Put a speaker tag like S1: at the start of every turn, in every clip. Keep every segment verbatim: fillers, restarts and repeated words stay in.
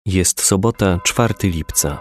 S1: Jest sobota, czwartego lipca.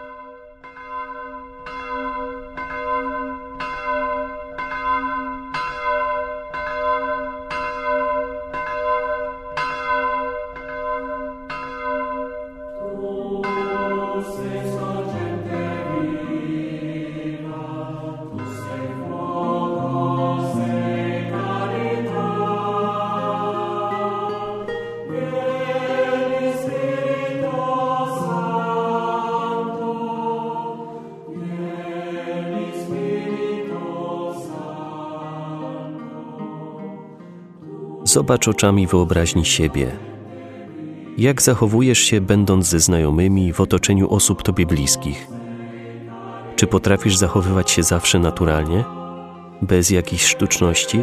S1: Zobacz oczami wyobraźni siebie. Jak zachowujesz się, będąc ze znajomymi w otoczeniu osób Tobie bliskich? Czy potrafisz zachowywać się zawsze naturalnie, bez jakichś sztuczności?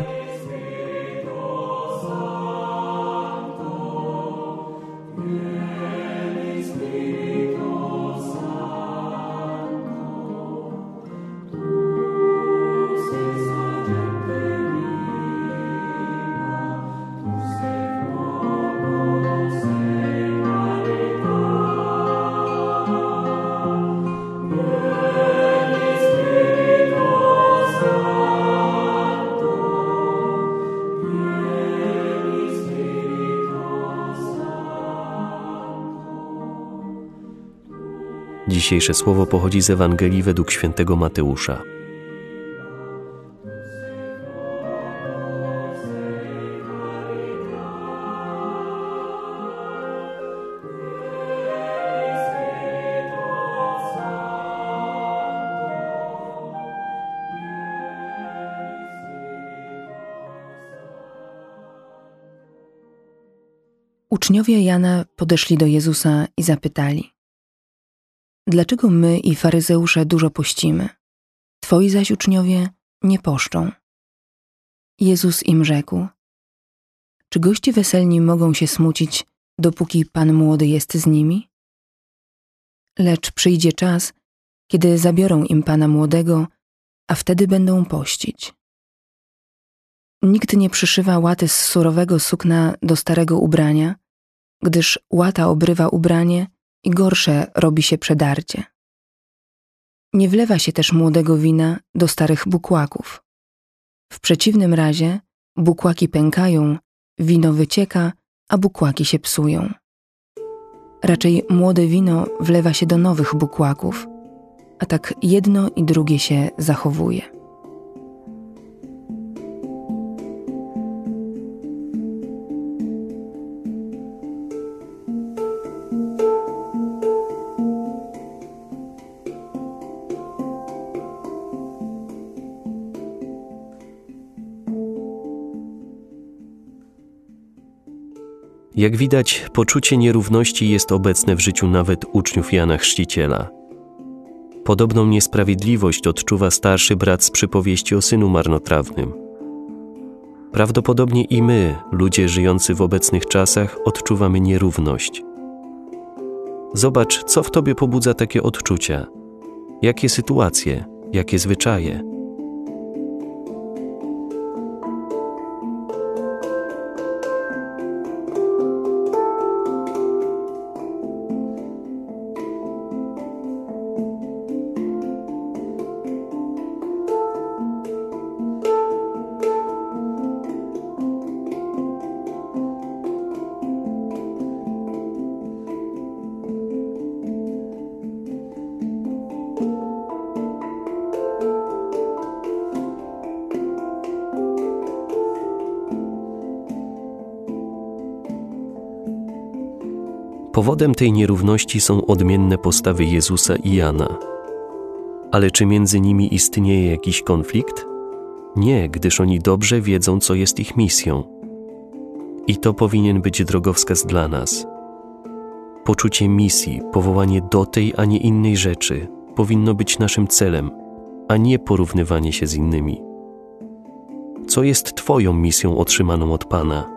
S1: Dzisiejsze słowo pochodzi z Ewangelii według świętego Mateusza.
S2: Uczniowie Jana podeszli do Jezusa i zapytali: dlaczego my i faryzeusze dużo pościmy, twoi zaś uczniowie nie poszczą? Jezus im rzekł: czy goście weselni mogą się smucić, dopóki Pan młody jest z nimi? Lecz przyjdzie czas, kiedy zabiorą im Pana młodego, a wtedy będą pościć. Nikt nie przyszywa łaty z surowego sukna do starego ubrania, gdyż łata obrywa ubranie i gorsze robi się przedarcie. Nie wlewa się też młodego wina do starych bukłaków. W przeciwnym razie bukłaki pękają, wino wycieka, a bukłaki się psują. Raczej młode wino wlewa się do nowych bukłaków, a tak jedno i drugie się zachowuje.
S1: Jak widać, poczucie nierówności jest obecne w życiu nawet uczniów Jana Chrzciciela. Podobną niesprawiedliwość odczuwa starszy brat z przypowieści o synu marnotrawnym. Prawdopodobnie i my, ludzie żyjący w obecnych czasach, odczuwamy nierówność. Zobacz, co w tobie pobudza takie odczucia, jakie sytuacje, jakie zwyczaje. Powodem tej nierówności są odmienne postawy Jezusa i Jana. Ale czy między nimi istnieje jakiś konflikt? Nie, gdyż oni dobrze wiedzą, co jest ich misją. I to powinien być drogowskaz dla nas. Poczucie misji, powołanie do tej, a nie innej rzeczy powinno być naszym celem, a nie porównywanie się z innymi. Co jest Twoją misją otrzymaną od Pana?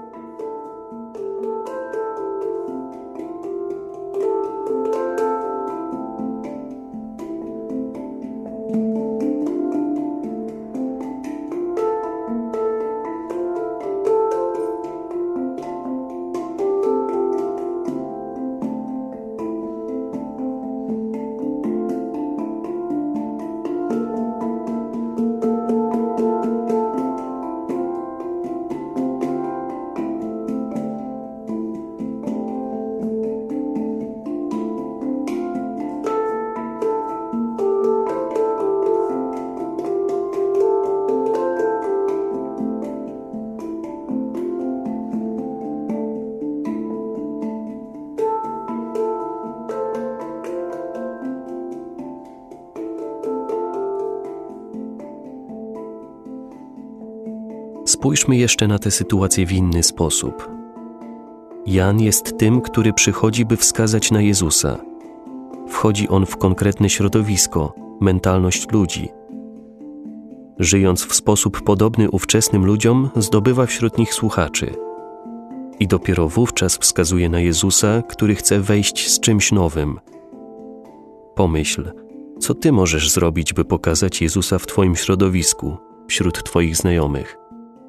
S1: Spójrzmy jeszcze na tę sytuację w inny sposób. Jan jest tym, który przychodzi, by wskazać na Jezusa. Wchodzi on w konkretne środowisko, mentalność ludzi. Żyjąc w sposób podobny ówczesnym ludziom, zdobywa wśród nich słuchaczy. I dopiero wówczas wskazuje na Jezusa, który chce wejść z czymś nowym. Pomyśl, co ty możesz zrobić, by pokazać Jezusa w twoim środowisku, wśród twoich znajomych.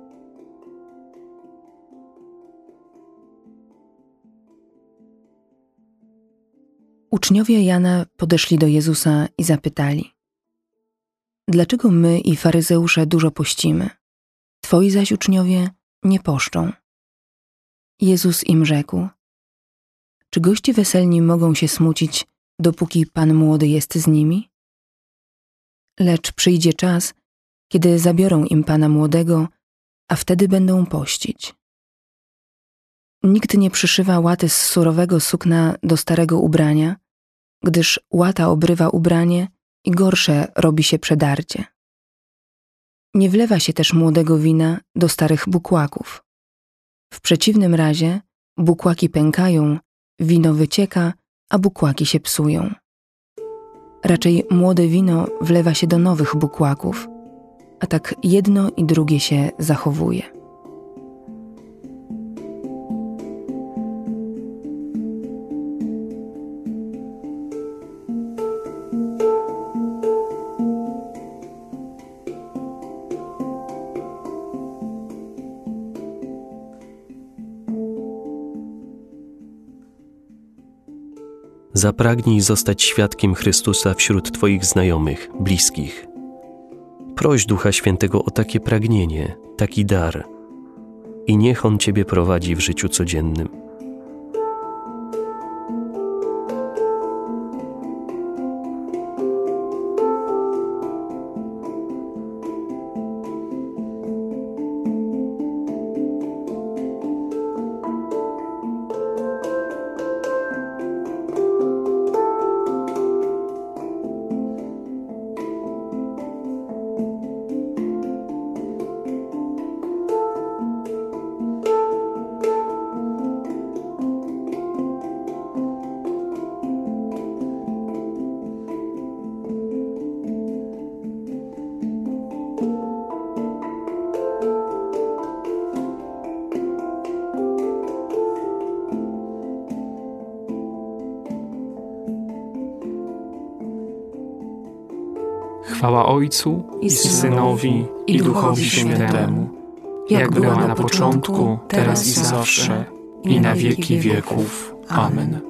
S2: Uczniowie Jana podeszli do Jezusa i zapytali: dlaczego my i faryzeusze dużo pościmy, twoi zaś uczniowie nie poszczą? Jezus im rzekł: czy goście weselni mogą się smucić, dopóki Pan młody jest z nimi? Lecz przyjdzie czas, kiedy zabiorą im Pana młodego, a wtedy będą pościć. Nikt nie przyszywa łaty z surowego sukna do starego ubrania, gdyż łata obrywa ubranie i gorsze robi się przedarcie. Nie wlewa się też młodego wina do starych bukłaków. W przeciwnym razie bukłaki pękają, wino wycieka, a bukłaki się psują. Raczej młode wino wlewa się do nowych bukłaków, a tak jedno i drugie się zachowuje.
S1: Zapragnij zostać świadkiem Chrystusa wśród twoich znajomych, bliskich. Proś Ducha Świętego o takie pragnienie, taki dar i niech On ciebie prowadzi w życiu codziennym.
S3: Chwała Ojcu i Synowi, i Duchowi Świętemu, jak była na początku, teraz i zawsze, i na wieki wieków. Amen.